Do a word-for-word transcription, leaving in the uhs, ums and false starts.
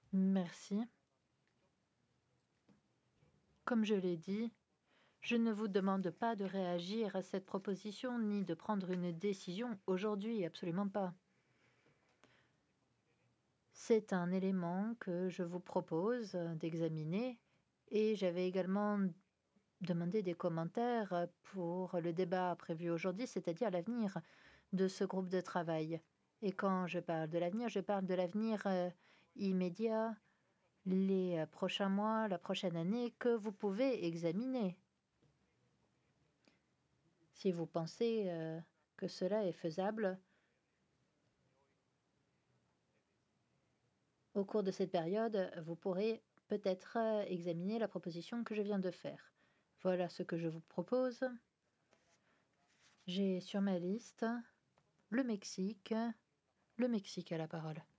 Merci. Comme je l'ai dit, je ne vous demande pas de réagir à cette proposition ni de prendre une décision aujourd'hui, absolument pas. C'est un élément que je vous propose d'examiner et j'avais également demandé des commentaires pour le débat prévu aujourd'hui, c'est-à-dire l'avenir de ce groupe de travail. Et quand je parle de l'avenir, je parle de l'avenir euh, immédiat, les euh, prochains mois, la prochaine année, que vous pouvez examiner. Si vous pensez euh, que cela est faisable, au cours de cette période, vous pourrez peut-être euh, examiner la proposition que je viens de faire. Voilà ce que je vous propose. J'ai sur ma liste le Mexique. Le Mexique a la parole.